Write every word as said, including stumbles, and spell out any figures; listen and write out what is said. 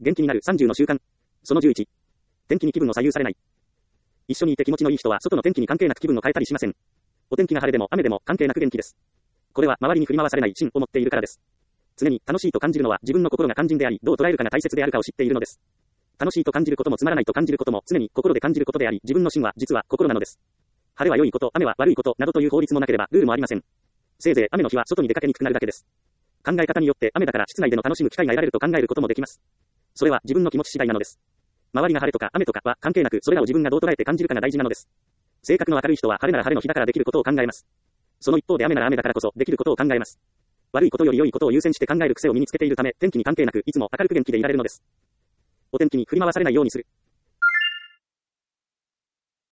元気になるさんじゅうの習慣。そのじゅういち。天気に気分を左右されない。一緒にいて気持ちのいい人は外の天気に関係なく気分を変えたりしません。お天気が晴れでも雨でも関係なく元気です。これは周りに振り回されない芯を持っているからです。常に楽しいと感じるのは自分の心が肝心であり、どう捉えるかが大切であるかを知っているのです。楽しいと感じることもつまらないと感じることも常に心で感じることであり、自分の芯は実は心なのです。晴れは良いこと、雨は悪いことなどという法律もなければルールもありません。せいぜい雨の日は外に出かけにくくなるだけです。考え方によって雨だから室内での楽しむ機会が得られると考えることもできます。それは自分の気持ち次第なのです。周りが晴れとか雨とかは関係なく、それらを自分がどう捉えて感じるかが大事なのです。性格の明るい人は晴れなら晴れの日だからできることを考えます。その一方で雨なら雨だからこそできることを考えます。悪いことより良いことを優先して考える癖を身につけているため、天気に関係なくいつも明るく元気でいられるのです。お天気に振り回されないようにする。